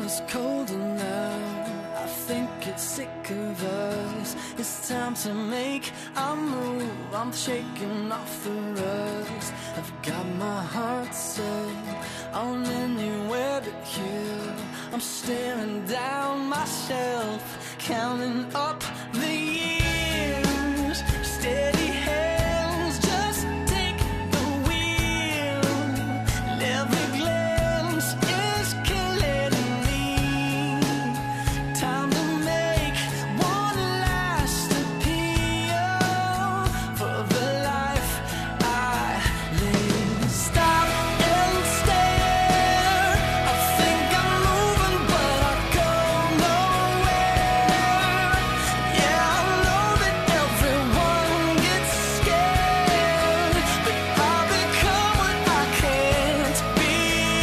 is colder now. I think it's sick of us. It's time to make a move. I'm shaking off the rust. I've got my heart set on anywhere but here. I'm staring down myself, counting up the years. Steady hands, just take the wheel. And every glance is killing me. Time to make one last appeal for the life I live. Stop and stare. I think I'm moving, but I go nowhere. Yeah, I know that everyone gets scared, but I've become what I can't be.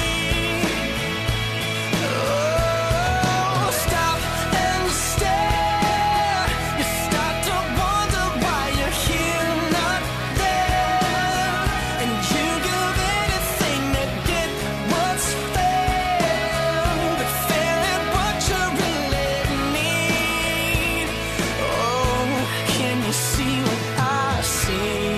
Oh, stop and stare. You start to wonder why you're here, not there. And you give anything to get what's fair, but fair ain't what you really need. Oh, can you see what I see?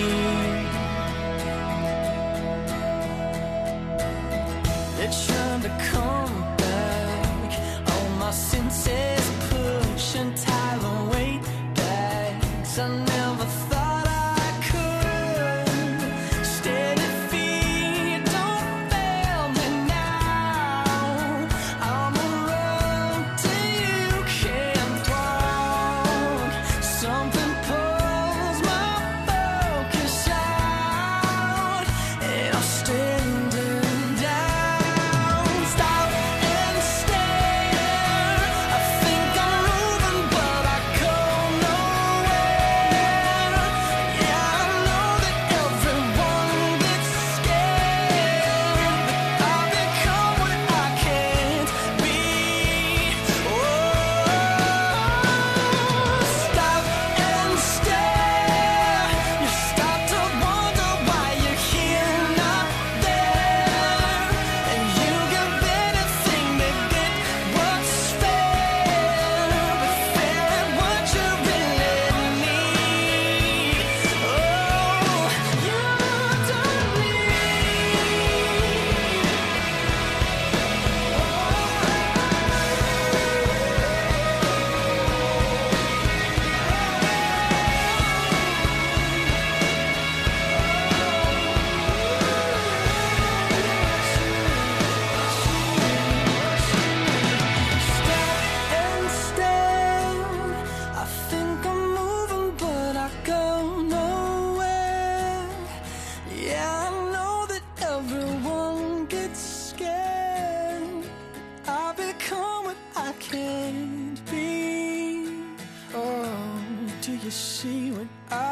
They're trying to come back. All my senses push and tie the weight back. 'Cause I never thought I could. Steady feet, don't fail me now. I'm a road till you can't walk. Something pulls my focus out, and I'm standing down. Stop and stare. I think I'm moving, but I go nowhere. Yeah, I know that everyone gets scared, but I've become what I can't be. Oh, stop and stare. You start to wonder why you're here, not there. And you give anything to get what's fair, but fair ain't what you really need. Oh, you don't stop and stare. I think I'm moving, but I go nowhere. Yeah, I know that everyone gets scared. I become what I can't be. Oh, do you see what I